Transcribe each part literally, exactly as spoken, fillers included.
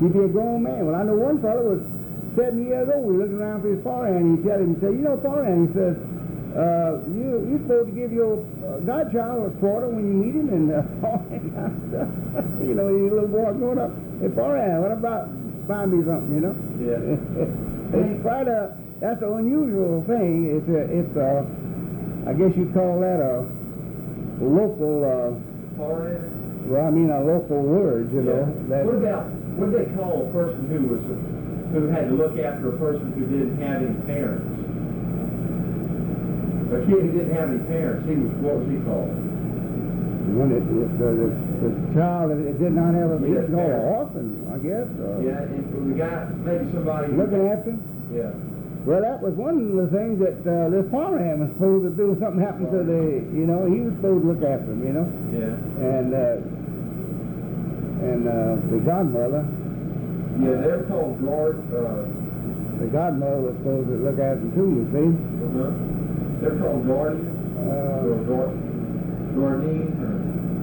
He'd be a grown man. Well, I know one fellow was seven years old. He looked around for his father, and he tell him, he said, you know, father, and he says, uh, you, you're supposed to give your uh, godchild a quarter when you meet him, and uh, all that kind of stuff. You know, your little boy going up, hey, father, what about buy me something, you know? Yeah. It's quite a, that's an unusual thing. It's a, it's a, I guess you'd call that a local, uh, well, I mean a local word, you yeah. know. That, what about, what do they call a person who was, who had to look after a person who didn't have any parents? A kid who didn't have any parents, he was, what was he called? When it, it, the, the, the child that did not have a, Yes, he's called an orphan, I guess. Uh, yeah, and the guy, maybe somebody... Looking after him? Yeah. Well, that was one of the things that uh, this farmer was supposed to do. Something happened to the, you know, he was supposed to look after him, you know. Yeah. And uh, and uh, the godmother. Yeah, they're called guard. Uh, the godmother was supposed to look after him too. You see. Uh-huh. They're called guardians. Uh, or guard, guardian. Or...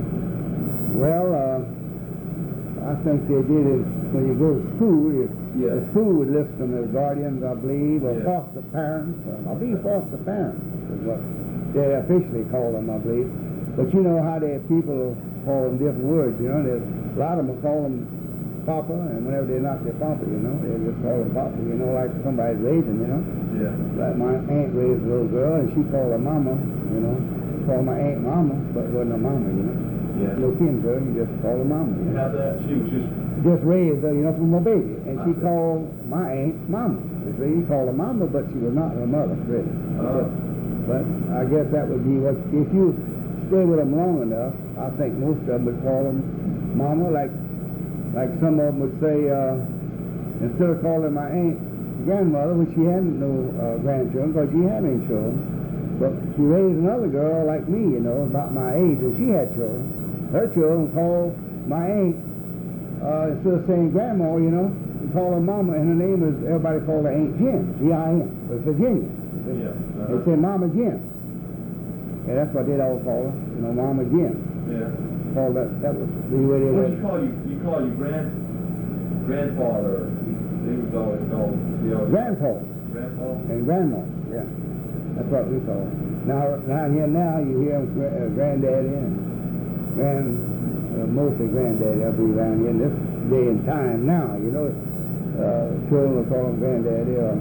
Well, uh, I think they did it when you go to school. It, Yeah. The school would list them as guardians, I believe, or Yeah. foster parents. I believe foster parents is what they officially call them, I believe. But you know how they people call them different words, you know. There's, a lot of them will call them Papa, and whenever they're not their Papa, you know, they just call them Papa, you know, like somebody's raising, you know. Yeah. Like my aunt raised a little girl, and she called her Mama, you know. Called my aunt Mama, but it wasn't a Mama, you know. Yeah. No kin girl, you just call her Mama, you know. How that? She was just... Just raised her, you know, from a baby. And she I see. called my aunt Mama. You see, he called her Mama, but she was not her mother, really. Uh, But I guess that would be what, if you stay with them long enough, I think most of them would call them Mama, like like some of them would say, uh, instead of calling my aunt grandmother, when she hadn't no uh, grandchildren, because she had any children, but she raised another girl like me, you know, about my age, and she had children. Her children called my aunt, Uh, instead of saying grandma, you know, we call her Mama, and her name is, everybody call her Aunt Jim, G I M, but Virginia. yeah. Uh-huh. They say Mama Jim. And that's what they'd all call her, you know, Mama Jim. Yeah. Call that, that was the way they What were. do you call you? You call you grand, grandfather. He, he was always called the old Grandpa grandpa. and Grandma, yeah. That's what we call her. Now, down here now, you hear them, uh, Granddaddy and Grand... Uh, mostly granddaddy, I believe, around here in this day and time now, you know. Uh, children will call him granddaddy, or,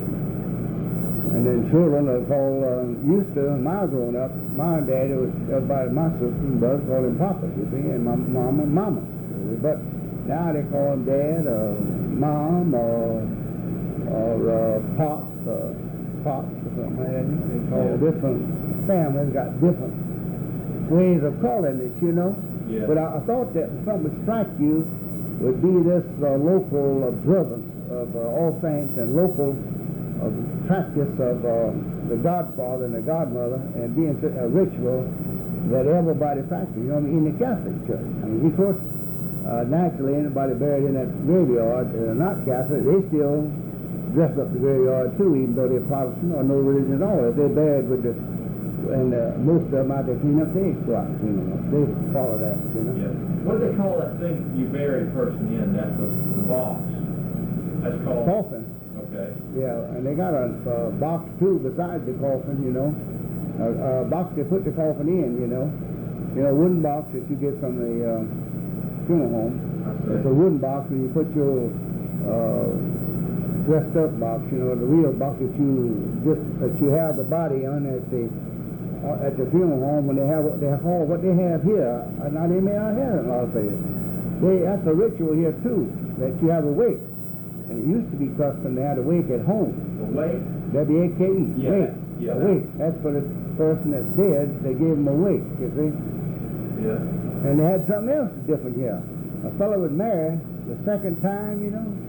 and then children will call, uh, used to, when I was growing up, my daddy was, everybody, my sister and brothers called him Papa, you see, and my mama, Mama. But now they call him Dad, or Mom, or, or uh, Pops, uh, Pops, or something like that. They call Yeah. different families, got different ways of calling it, you know. Yeah. But I, I thought that something would strike you would be this uh, local observance of uh, All Saints and local uh, practice of uh, the Godfather and the Godmother, and being a ritual that everybody practices, you know, I mean, in the Catholic Church. I mean, of course, uh, naturally, anybody buried in that graveyard that are not Catholic, they still dress up the graveyard too, even though they're Protestant or no religion at all. If they're buried with the and uh, most of them out there clean up, they go out and clean them up. They follow that, you know. Yeah. What do they call that thing you bury a person in? That's the, the box. That's called... Coffin. Okay. Yeah, and they got a uh, box too besides the coffin, you know. A, a box they put the coffin in, you know. You know, wooden box that you get from the uh, funeral home. It's a wooden box where you put your uh, dressed up box, you know, the real box that you just that you have the body on at the at the funeral home when they have what they call what they have here. Uh, now they may not have it in a lot of places. They that's a ritual here too, that you have a wake. And it used to be custom to have a wake at home. A wake? W A K E. Yeah. Wake. Yeah. A wake. That's for the person that's dead. They gave him a wake. You see. Yeah. And they had something else different here. A fellow was married the second time, you know.